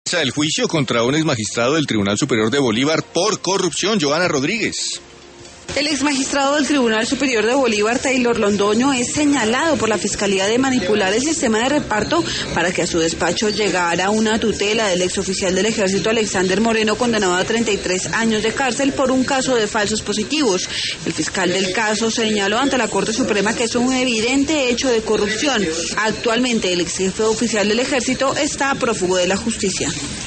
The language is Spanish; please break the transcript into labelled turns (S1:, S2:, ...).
S1: El juicio contra un exmagistrado del Tribunal Superior de Bolívar por corrupción, Joana Rodríguez.
S2: El exmagistrado del Tribunal Superior de Bolívar, Taylor Londoño, es señalado por la Fiscalía de manipular el sistema de reparto para que a su despacho llegara una tutela del exoficial del Ejército Alexander Moreno, condenado a 33 años de cárcel por un caso de falsos positivos. El fiscal del caso señaló ante la Corte Suprema que es un evidente hecho de corrupción. Actualmente el ex jefe oficial del Ejército está prófugo de la justicia.